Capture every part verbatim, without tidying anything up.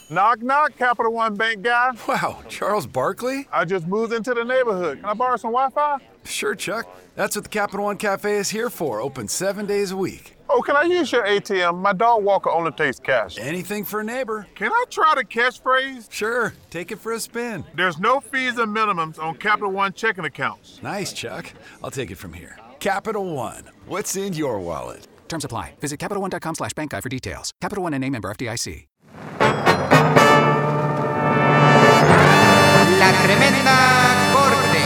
Knock, knock, Capital One Bank guy. Wow, Charles Barkley? I just moved into the neighborhood. Can I borrow some Wi-Fi? Sure, Chuck. That's what the Capital One Cafe is here for, open seven days a week. Oh, can I use your A T M? My dog Walker only takes cash. Anything for a neighbor. Can I try the catchphrase? Sure, take it for a spin. There's no fees and minimums on Capital One checking accounts. Nice, Chuck. I'll take it from here. Capital One, what's in your wallet? Terms apply. Visit CapitalOne.com slash bank guide for details. Capital One N A member F D I C. La Tremenda Corte.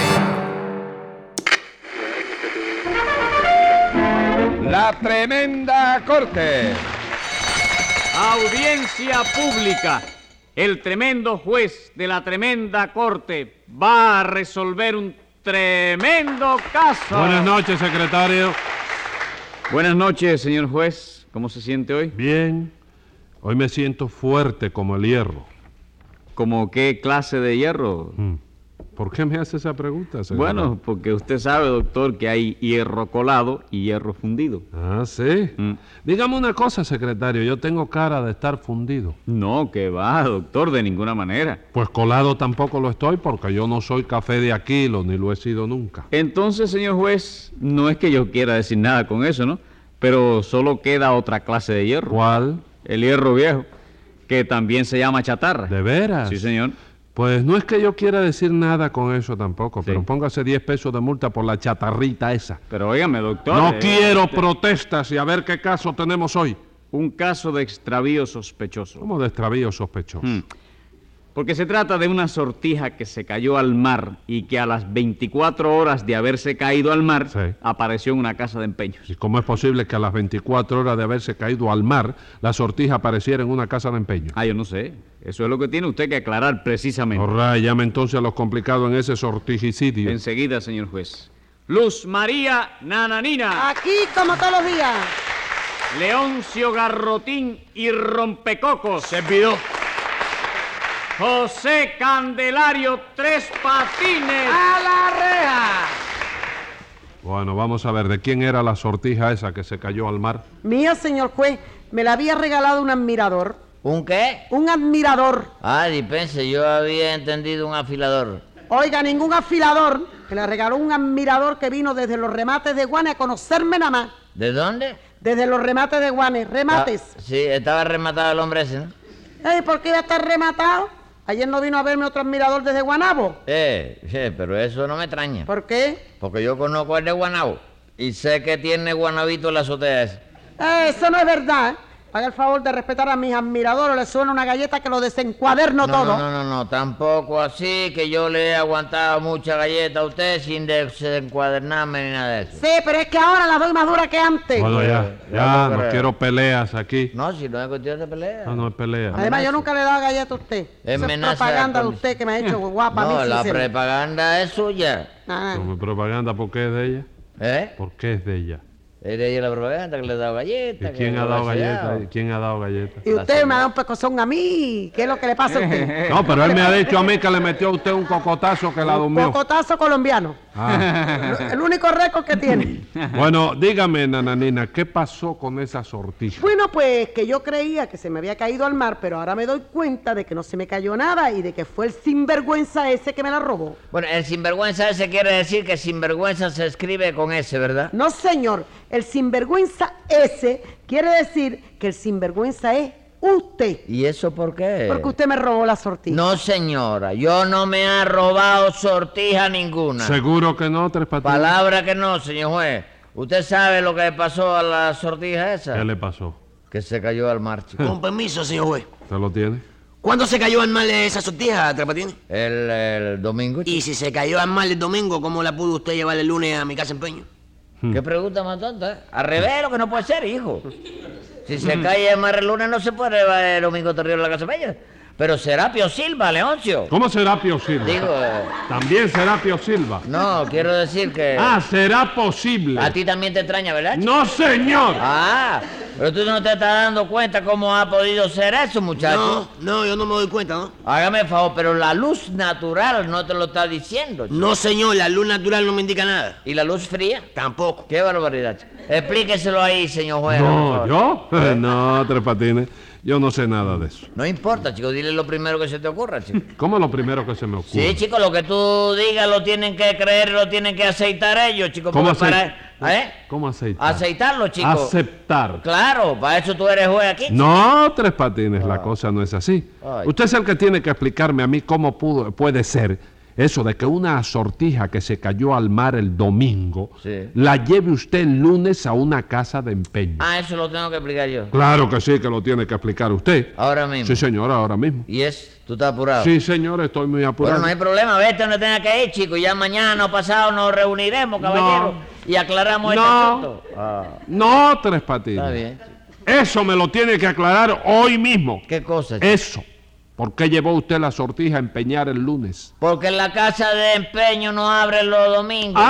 La Tremenda Corte. Audiencia pública. El tremendo juez de la Tremenda Corte va a resolver un tremendo caso. Buenas noches, secretario. Buenas noches, señor juez. ¿Cómo se siente hoy? Bien. Hoy me siento fuerte como el hierro. ¿Cómo qué clase de hierro? ¿Por qué me hace esa pregunta, secretario? Bueno, porque usted sabe, doctor, que hay hierro colado y hierro fundido. Ah, ¿sí? Mm. Dígame una cosa, secretario. Yo tengo cara de estar fundido. No, que va, doctor, de ninguna manera. Pues colado tampoco lo estoy porque yo no soy café de Aquilo, ni lo he sido nunca. Entonces, señor juez, no es que yo quiera decir nada con eso, ¿no? Pero solo queda otra clase de hierro. ¿Cuál? El hierro viejo, que también se llama chatarra. ¿De veras? Sí, señor. Pues no es que yo quiera decir nada con eso tampoco, sí. Pero póngase diez pesos de multa por la chatarrita esa. Pero óigame, doctor... No eh, quiero este... protestas y a ver qué caso tenemos hoy. Un caso de extravío sospechoso. ¿Cómo de extravío sospechoso? Hmm. Porque se trata de una sortija que se cayó al mar y que a las veinticuatro horas de haberse caído al mar, sí, apareció en una casa de empeños. ¿Y cómo es posible que a las veinticuatro horas de haberse caído al mar, la sortija apareciera en una casa de empeños? Ah, yo no sé. Eso es lo que tiene usted que aclarar precisamente. Ahora, llame entonces a los complicados en ese sortijicidio. Enseguida, señor juez. Luz María Nananina. Aquí como todos los días. Leoncio Garrotín y Rompecocos. Servidor. José Candelario Tres Patines. ¡A la reja! Bueno, vamos a ver, ¿de quién era la sortija esa que se cayó al mar? Mía, señor juez. Me la había regalado un admirador. ¿Un qué? Un admirador. Ah, dispense, yo había entendido un afilador. Oiga, ningún afilador. Que le regaló un admirador que vino desde los remates de Guane a conocerme nada más. ¿De dónde? Desde los remates de Guane. Remates. Ah, sí, estaba rematado el hombre ese, ¿no? Ey, ¿por qué iba a estar rematado? Ayer no vino a verme otro admirador desde Guanabo. Eh, eh, pero eso no me extraña. ¿Por qué? Porque yo conozco el de Guanabo y sé que tiene guanabito en la azotea esa. Eh, eso no es verdad. Haga el favor de respetar a mis admiradores, le suena una galleta que lo desencuaderno no, todo. No, no, no, no, tampoco así, que yo le he aguantado mucha galleta a usted sin desencuadernarme ni nada de eso. Sí, pero es que ahora la doy más dura que antes. Bueno, ya, ya, ya no, no quiero peleas aquí. No, si no es cuestión de pelea. No, no es pelea. Además, yo nunca le he dado galleta a usted. Eso es propaganda de usted que me ha hecho guapa. No, a mí la sí propaganda es suya. Ah. ¿Cómo propaganda? ¿Por qué es de ella? ¿Eh? ¿Por qué es de ella? Es de ella la propaganda que le he dado galletas. ¿Y quién ha dado galletas? ¿Quién ha dado galletas? Y usted me ha dado un pecozón a mí. ¿Qué es lo que le pasa a usted? No, pero él me ha dicho a mí que le metió a usted un cocotazo que la durmió. Un cocotazo colombiano. Ah. El único récord que tiene. Bueno, dígame, Nananina, ¿qué pasó con esa sortija? Bueno, pues que yo creía que se me había caído al mar, pero ahora me doy cuenta de que no se me cayó nada y de que fue el sinvergüenza ese que me la robó. Bueno, el sinvergüenza ese quiere decir que sinvergüenza se escribe con S, ¿verdad? No, señor. El sinvergüenza ese quiere decir que el sinvergüenza es usted. ¿Y eso por qué? Porque usted me robó la sortija. No, señora, yo no me he robado sortija ninguna. ¿Seguro que no, Tres Patines? Palabra que no, señor juez. ¿Usted sabe lo que le pasó a la sortija esa? ¿Qué le pasó? Que se cayó al mar, chico. Con permiso, señor juez. ¿Usted lo tiene? ¿Cuándo se cayó al mar esa sortija, Tres Patines? El, el domingo. Y si se cayó al mar el domingo, ¿cómo la pudo usted llevar el lunes a mi casa de empeño? ¿Qué pregunta más tonta? ¿Eh? Al revés, lo que no puede ser, hijo. Si se cae el mar el lunes, no se puede llevar el domingo terrible a la casa de empeño. Pero será Pío Silva, Leoncio. ¿Cómo será Pío Silva? Digo... Eh... ¿También será Pío Silva? No, quiero decir que... Ah, será posible. A ti también te extraña, ¿verdad, chico? ¡No, señor! Ah, pero tú no te estás dando cuenta cómo ha podido ser eso, muchacho. No, no, yo no me doy cuenta, ¿no? Hágame el favor, pero la luz natural no te lo está diciendo, chico. No, señor, la luz natural no me indica nada. ¿Y la luz fría? Tampoco. Qué barbaridad, chico. Explíqueselo ahí, señor juez. No, ¿yo? No, Tres Patines. Yo no sé nada de eso. No importa, chico, dile lo primero que se te ocurra, chico. ¿Cómo lo primero que se me ocurre? Sí, chico, lo que tú digas lo tienen que creer, lo tienen que aceitar ellos, chico. ¿Cómo porque aceitar? para... ¿Eh? ¿Cómo aceitar? Aceitarlo, chico. Aceptar. Claro, para eso tú eres juez aquí. No, Tres Patines, la cosa no es así. Ay. Usted es el que tiene que explicarme a mí cómo pudo, puede ser eso de que una sortija que se cayó al mar el domingo, Sí. la lleve usted el lunes a una casa de empeño. Ah, eso lo tengo que explicar yo. Claro que sí, que lo tiene que explicar usted. Ahora mismo. Sí, señor, ahora mismo. ¿Y es? ¿Tú estás apurado? Sí, señor, estoy muy apurado. Bueno, no hay problema, vete donde tenga que ir, chico. Ya mañana o pasado nos reuniremos, caballero, y aclaramos este No. asunto. Ah, No, Tres Patines. está bien, chico. Eso me lo tiene que aclarar hoy mismo. ¿Qué cosa, chico? Eso. ¿Por qué llevó usted la sortija a empeñar el lunes? Porque la casa de empeño no abre los domingos.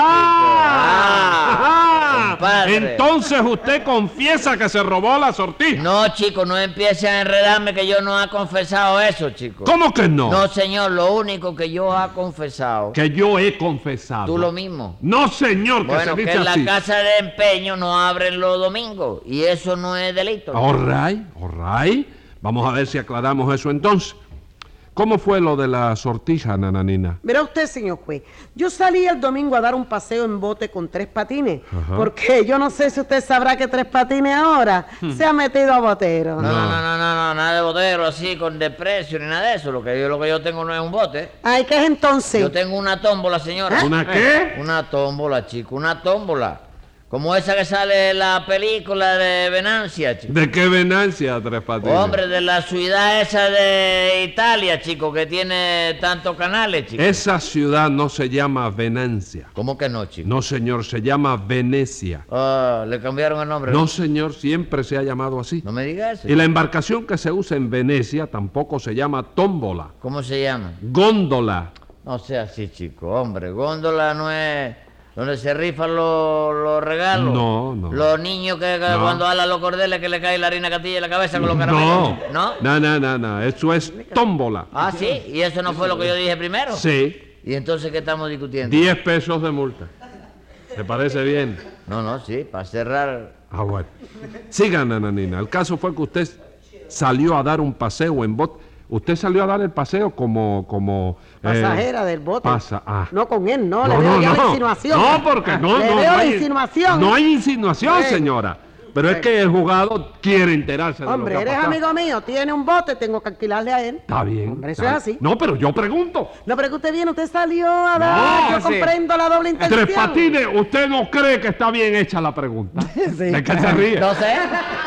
¡Ah! chico. ¡Ah! compadre. Entonces usted confiesa que se robó la sortija. No, chico, no empiece a enredarme que yo no he confesado eso, chico. ¿Cómo que no? No, señor, lo único que yo he confesado. Que yo he confesado. ¿Tú lo mismo? No, señor, que Bueno, se que dice en la así. casa de empeño no abren los domingos y eso no es delito. All right, all right. Vamos a ver si aclaramos eso entonces. ¿Cómo fue lo de la sortija, nananina? Mira usted, señor juez, yo salí el domingo a dar un paseo en bote con Tres Patines, Ajá. porque yo no sé si usted sabrá que Tres Patines ahora se ha metido a botero. No, no, no, no, no, no, nada de botero así con desprecio ni nada de eso. Lo que yo, lo que yo tengo no es un bote. Ay, ¿qué es entonces? Yo tengo una tómbola, señora. ¿Una qué? Una tómbola, chico, una tómbola. Como esa que sale en la película de Venancia, chico. ¿De qué venancia, Tres Patines? Hombre, de la ciudad esa de Italia, chico, que tiene tantos canales, chico. Esa ciudad no se llama Venancia. ¿Cómo que no, chico? No, señor, se llama Venecia. Ah, le cambiaron el nombre. No, señor, siempre se ha llamado así. No me digas eso. Y la embarcación que se usa en Venecia tampoco se llama tómbola, ¿Cómo se llama? góndola. No sea así, chico, hombre. Góndola no es donde se rifan los, los regalos. No, no. Los niños que, que No. cuando hablan los cordeles que le cae la harina Castilla en la cabeza con los caramelos. No, ¿No? no, no, no, no, eso es tómbola. Ah, sí. ¿Y eso no fue lo que yo dije primero? Sí, ¿Y entonces qué estamos discutiendo? diez pesos de multa. ¿Te parece bien? No, no, sí, para cerrar. Ah, bueno. Siga, nananina. El caso fue que usted salió a dar un paseo en bote. Usted salió a dar el paseo como... como Pasajera eh, del bote. Pasa, ah. No con él, no, le No, veo no, ya la no. insinuación. No, porque no, Le no, veo no la hay- insinuación. No hay insinuación, Sí. señora. Pero es que el juzgado quiere enterarse de Hombre, lo que ha eres pasado. amigo mío, tiene un bote, tengo que alquilarle a él. Está bien. Hombre, eso está es bien. así. No, pero yo pregunto. No, pero que usted viene, usted salió a dar, yo sí. comprendo la doble intención. Tres Patines, ¿usted no cree que está bien hecha la pregunta? ¿De qué se ríe? No sé.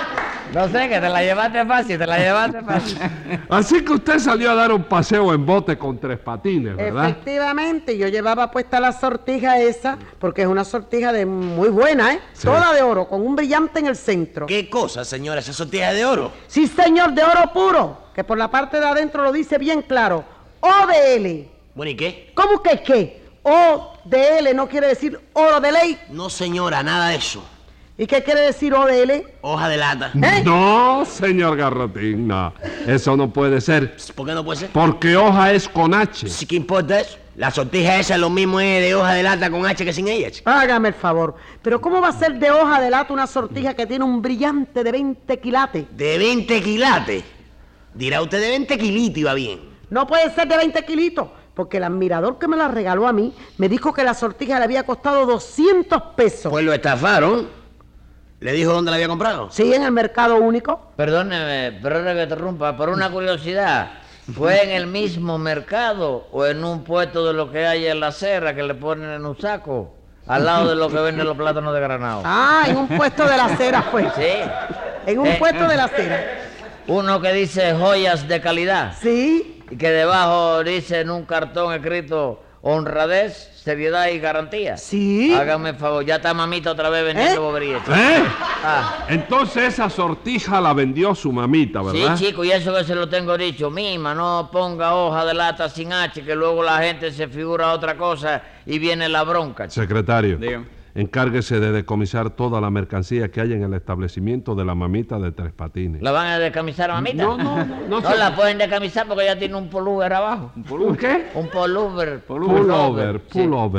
No sé, que te la llevaste fácil, te la llevaste fácil. Así que usted salió a dar un paseo en bote con Tres Patines, ¿verdad? Efectivamente, yo llevaba puesta la sortija esa, porque es una sortija de muy buena, ¿eh? Sí. Toda de oro, con un brillante en el centro. ¿Qué cosa, señora? ¿Esa sortija de oro? Sí, señor, de oro puro, que por la parte de adentro lo dice bien claro. O D L. Bueno, ¿y qué? ¿Cómo que es qué? O D L no quiere decir oro de ley. No, señora, nada de eso. ¿Y qué quiere decir O D L? Hoja de lata. ¿Eh? No, señor Garrotín, no. Eso no puede ser. ¿Por qué no puede ser? Porque hoja es con H. ¿Sí que importa eso? La sortija esa lo mismo es de hoja de lata con H que sin ella, chico. Hágame el favor. Pero ¿cómo va a ser de hoja de lata una sortija que tiene un brillante de veinte quilates? De veinte quilates. Dirá usted de veinte kilitos iba bien. No puede ser de veinte kilitos, porque el admirador que me la regaló a mí me dijo que la sortija le había costado doscientos pesos. Pues lo estafaron. ¿Le dijo dónde la había comprado? Sí, en el mercado único. Perdóneme, perdóneme que te interrumpa, por una curiosidad. ¿Fue en el mismo mercado o en un puesto de lo que hay en la acera que le ponen en un saco? Al lado de lo que venden los plátanos de granado. Ah, en un puesto de la acera fue. Sí. En un Eh. puesto de la acera. Uno que dice joyas de calidad Sí. y que debajo dice en un cartón escrito honradez, seriedad y garantía. Sí. Hágame el favor, ya está mamita otra vez vendiendo ¿Eh? boberías. ¿Eh? Ah. Entonces esa sortija la vendió su mamita, ¿verdad? Sí, chico, y eso que se lo tengo dicho. Mima, no ponga hoja de lata sin H, que luego la gente se figura otra cosa y viene la bronca. chico. Secretario, Dígame. encárguese de decomisar toda la mercancía que hay en el establecimiento de la mamita de Tres Patines. ¿La van a descamisar a mamita? No, no, no, no, No se- la pueden descamisar porque ya tiene un pullover abajo. ¿Un qué? Un pullover. Pullover, Sí. pullover.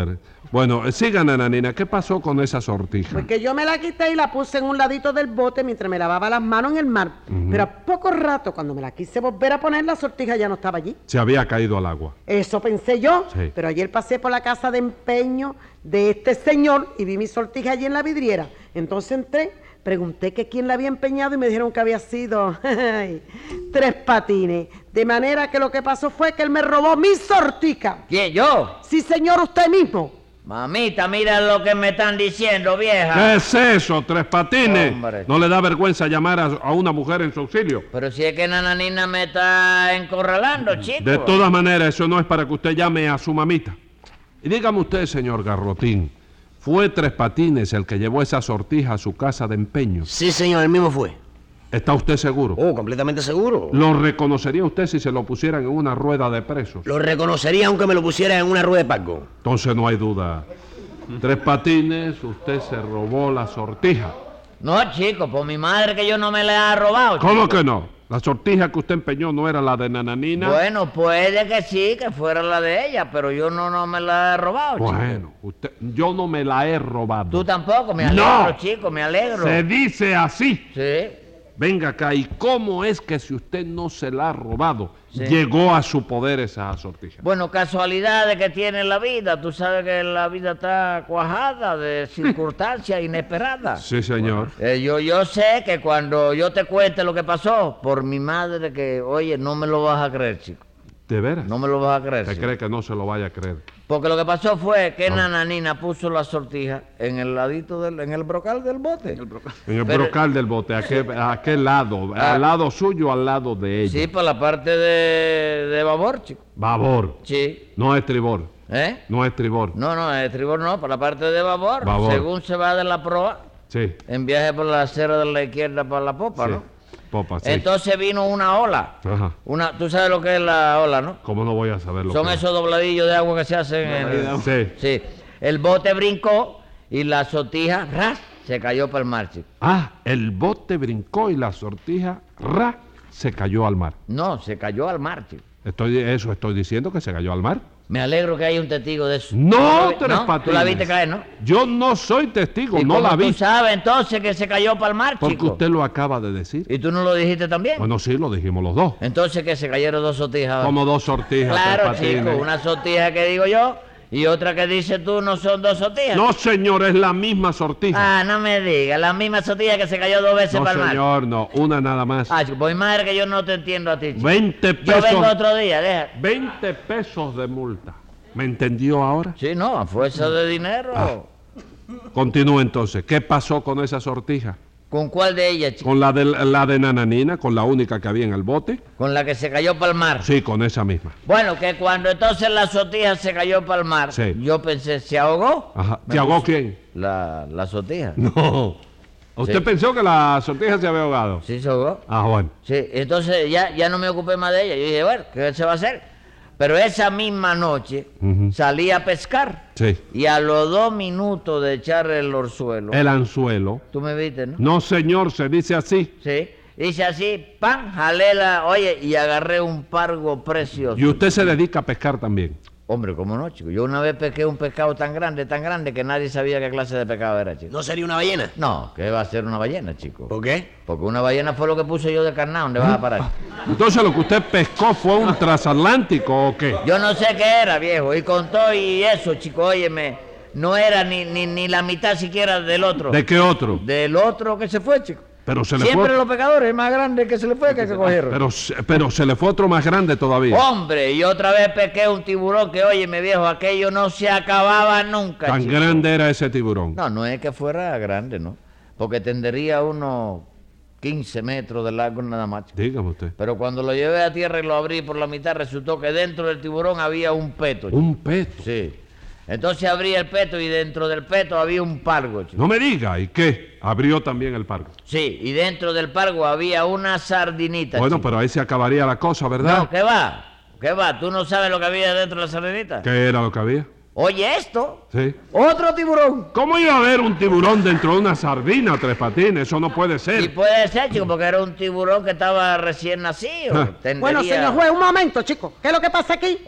Bueno, eh, sigan, Nananina, ¿qué pasó con esa sortija? Pues que yo me la quité y la puse en un ladito del bote mientras me lavaba las manos en el mar. Ujú. Pero a poco rato, cuando me la quise volver a poner, la sortija ya no estaba allí. Se había caído al agua. Eso pensé yo. Sí. Pero ayer pasé por la casa de empeño de este señor y vi mi sortija allí en la vidriera. Entonces entré, pregunté que quién la había empeñado y me dijeron que había sido ay, Tres Patines. De manera que lo que pasó fue que él me robó mi sortija. ¿Quién, yo? Sí, señor, usted mismo. Mamita, mira lo que me están diciendo, vieja. ¿Qué es eso, Tres Patines? Hombre. ¿No le da vergüenza llamar a, a una mujer en su auxilio? Pero si es que Nananina me está encorralando, chico. De todas maneras, eso no es para que usted llame a su mamita. Y dígame usted, señor Garrotín, ¿fue Tres Patines el que llevó esa sortija a su casa de empeño? Sí, señor, el mismo fue. ¿Está usted seguro? Oh, completamente seguro. ¿Lo reconocería usted si se lo pusieran en una rueda de presos? Lo reconocería aunque me lo pusiera en una rueda de Paco. Entonces no hay duda. Tres Patines, usted se robó la sortija. No, chico, por mi madre que yo no me la he robado. ¿Cómo chico. que no? La sortija que usted empeñó no era la de Nananina. Bueno, puede que sí, que fuera la de ella, pero yo no, no me la he robado, chico. Bueno, usted, yo no me la he robado. Tú tampoco, me alegro, No. chico, me alegro. Se dice así. Sí. Venga acá, ¿y cómo es que si usted no se la ha robado, Sí. llegó a su poder esa sortija? Bueno, casualidades que tiene la vida. Tú sabes que la vida está cuajada de circunstancias inesperadas. Sí, señor. Eh, yo, yo sé que cuando yo te cuente lo que pasó, por mi madre que, oye, no me lo vas a creer, chico. ¿De veras? No me lo vas a creer, ¿Usted chico. cree que no se lo vaya a creer? Porque lo que pasó fue que No. Nananina puso la sortija en el ladito del, en el brocal del bote. En el Pero- brocal del bote, ¿a qué, a qué lado? Ah. ¿Al lado suyo o al lado de ella? Sí, por la parte de, de babor, chico. Babor. Sí. No es tribor. ¿Eh? No es tribor. No, no, el tribor no, por la parte de babor. Babor. Según se va de la proa, Sí. en viaje por la acera de la izquierda para la popa, Sí. ¿no? Popa, sí. Entonces vino una ola. Ajá. Una, tú sabes lo que es la ola, ¿no? ¿Cómo no voy a saber lo Son que es? esos dobladillos de agua que se hacen en el... Sí. Sí. El bote brincó y la sortija, ras, se cayó para el mar, chico. Ah, el bote brincó y la sortija, ra, se cayó al mar. No, se cayó al mar, chico. Estoy, eso estoy diciendo, que se cayó al mar. Me alegro que haya un testigo de eso. No, ¿Tú Tres la vi- Patines. Tú la viste caer, ¿no? Yo no soy testigo, ¿Y no cómo la vi. tú sabes entonces que se cayó para el mar, Porque chico? usted lo acaba de decir. ¿Y tú no lo dijiste también? Bueno, sí, lo dijimos los dos. Entonces que se cayeron dos sortijas. Como dos sortijas, Claro, Tres Patines. chico, una sortija que digo yo y otra que dices tú no son dos sortijas. No, señor, es la misma sortija. Ah, no me digas, la misma sortija que se cayó dos veces no, para el mar. señor, no, una nada más. Ah, chico, pues madre que yo no te entiendo a ti, chico. veinte Yo vengo pesos. otro día, deja. veinte pesos de multa. ¿Me entendió ahora? Sí, no, a fuerza de dinero. Ah. Continúe entonces. ¿Qué pasó con esa sortija? ¿Con cuál de ellas, chico? ¿Con la de, la de Nananina, con la única que había en el bote? Con la que se cayó para el mar. Sí, con esa misma. Bueno, que cuando entonces la sortija se cayó para el mar, Sí. yo pensé, ¿se ahogó? Ajá. Me ¿Te ahogó puse- quién? La, la sortija. No. ¿Usted Sí. pensó que la sortija se había ahogado? ¿Sí se ahogó? Ah, bueno. Sí, entonces ya, ya no me ocupé más de ella. Yo dije, bueno, ¿qué se va a hacer? Pero esa misma noche Ujú. salí a pescar Sí. y a los dos minutos de echar el orzuelo, El anzuelo. tú me viste, ¿no? No, señor, se dice así. Sí, hice así, pan, jalé la, oye, y agarré un pargo precioso. Y usted se dedica a pescar también. Hombre, ¿cómo no, chico? Yo una vez pesqué un pescado tan grande, tan grande, que nadie sabía qué clase de pescado era, chico. ¿No sería una ballena? No, ¿qué va a ser una ballena, chico? ¿Por qué? Porque una ballena fue lo que puse yo de carnal, ¿dónde vas a parar? Entonces, ¿lo que usted pescó fue un transatlántico o qué? Yo no sé qué era, viejo, y con todo y eso, chico, óyeme, no era ni, ni, ni la mitad siquiera del otro. ¿De qué otro? Del otro que se fue, chico. Pero se le Siempre fue... los pescadores, más grande que se le fue que que cogieron. Pero, se- pero se le fue otro más grande todavía. Hombre, y otra vez pesqué un tiburón que, óyeme, viejo, aquello no se acababa nunca, Tan chico. grande era ese tiburón. No, no es que fuera grande, ¿no? Porque tendría unos quince metros de largo nada más, chico. Dígame usted. Pero cuando lo llevé a tierra y lo abrí por la mitad, resultó que dentro del tiburón había un peto, chico. Un peto. Sí. Entonces abrí el peto y dentro del peto había un pargo, chico. No me diga, ¿y qué? Abrió también el pargo. Sí, y dentro del pargo había una sardinita, Bueno, chico. pero ahí se acabaría la cosa, ¿verdad? No, ¿qué va? ¿Qué va? ¿Tú no sabes lo que había dentro de la sardinita? ¿Qué era lo que había? Oye esto, Sí. otro tiburón. ¿Cómo iba a haber un tiburón dentro de una sardina, Tres Patines? Eso no puede Y ser. puede ser, chico, porque era un tiburón que estaba recién nacido. Ah. Tendría- Bueno, señor juez, un momento, chico. ¿Qué es lo que pasa aquí? Oh,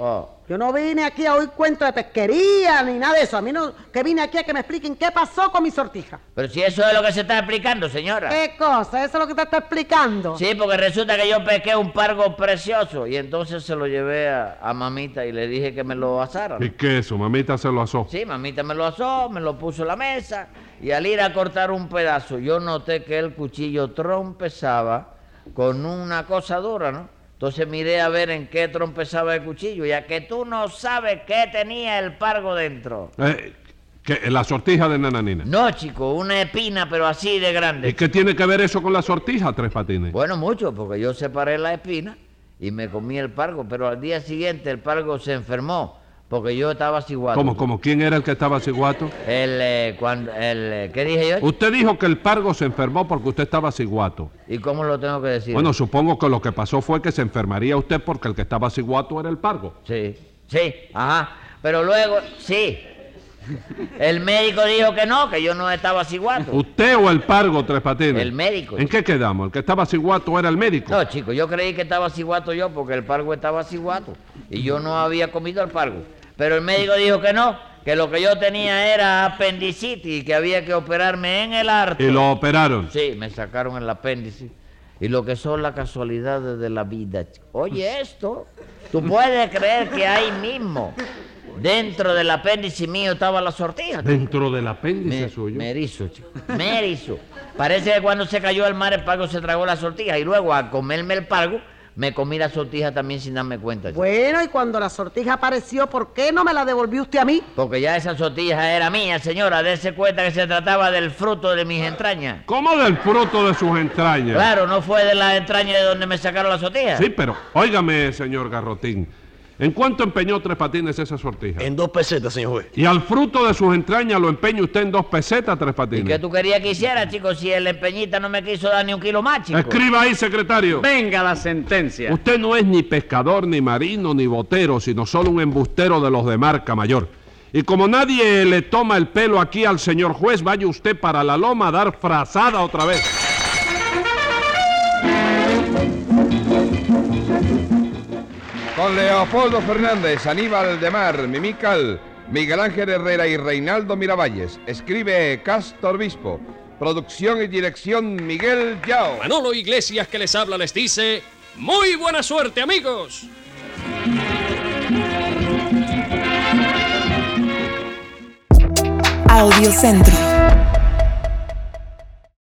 Yo no vine aquí a oír cuentos de pesquería ni nada de eso. A mí no, que vine aquí a que me expliquen qué pasó con mi sortija. Pero si eso es lo que se está explicando, señora. ¿Qué cosa? ¿Eso es lo que te está explicando? Sí, porque resulta que yo pesqué un pargo precioso y entonces se lo llevé a, a mamita y le dije que me lo asara. ¿Y qué eso? Mamita se lo asó. Sí, mamita me lo asó, me lo puso en la mesa y al ir a cortar un pedazo yo noté que el cuchillo trompezaba con una cosa dura, ¿no? Entonces miré a ver en qué trompezaba el cuchillo, ya que tú no sabes qué tenía el pargo dentro. Eh, ¿qué? ¿La sortija de Nananina? No, chico, una espina, pero así de grande. ¿Y qué tiene que ver eso con la sortija, Tres Patines? Bueno, mucho, porque yo separé la espina y me comí el pargo, pero al día siguiente el pargo se enfermó, porque yo estaba ciguato. ¿Cómo, cómo? ¿Quién era el que estaba ciguato? El, eh, cuando, el, eh, ¿qué dije yo? Usted dijo que el pargo se enfermó porque usted estaba ciguato. ¿Y cómo lo tengo que decir? Bueno, supongo que lo que pasó fue que se enfermaría usted porque el que estaba ciguato era el pargo. Sí, sí, ajá. Pero luego, sí. El médico dijo que no, que yo no estaba ciguato. ¿Usted o el pargo, Tres Patines? El médico. ¿En qué quedamos? ¿El que estaba ciguato era el médico? No, chico, yo creí que estaba ciguato yo porque el pargo estaba ciguato y yo no había comido el pargo. Pero el médico dijo que no, que lo que yo tenía era apendicitis y que había que operarme en el harto. ¿Y lo operaron? Sí, me sacaron el apéndice. Y lo que son las casualidades de la vida. Oye, esto, ¿tú puedes creer que ahí mismo, dentro del apéndice mío, estaba la sortija? ¿Dentro del apéndice Me, suyo? me erizo, chico. Me erizo. Parece que cuando se cayó al mar el pargo se tragó la sortija y luego al comerme el pargo me comí la sortija también sin darme cuenta, chico. Bueno, y cuando la sortija apareció, ¿por qué no me la devolvió usted a mí? Porque ya esa sortija era mía, señora. Dese cuenta que se trataba del fruto de mis entrañas. ¿Cómo del fruto de sus entrañas? Claro, no fue de las entrañas de donde me sacaron la sortija. Sí, pero óigame, señor Garrotín. ¿En cuánto empeñó Tres Patines esa sortija? En dos pesetas, señor juez. Y al fruto de sus entrañas lo empeña usted en dos pesetas, Tres Patines. ¿Y qué tú querías que hiciera, chico, si el empeñita no me quiso dar ni un kilo más, chico? Escriba ahí, secretario. Venga la sentencia. Usted no es ni pescador, ni marino, ni botero, sino solo un embustero de los de marca mayor. Y como nadie le toma el pelo aquí al señor juez, vaya usted para la loma a dar frazada otra vez. Con Leopoldo Fernández, Aníbal de Mar, Mimical, Miguel Ángel Herrera y Reinaldo Miravalles. Escribe Castor Bispo. Producción y dirección Miguel Yao. Manolo Iglesias, que les habla, les dice: ¡muy buena suerte, amigos! Audiocentro.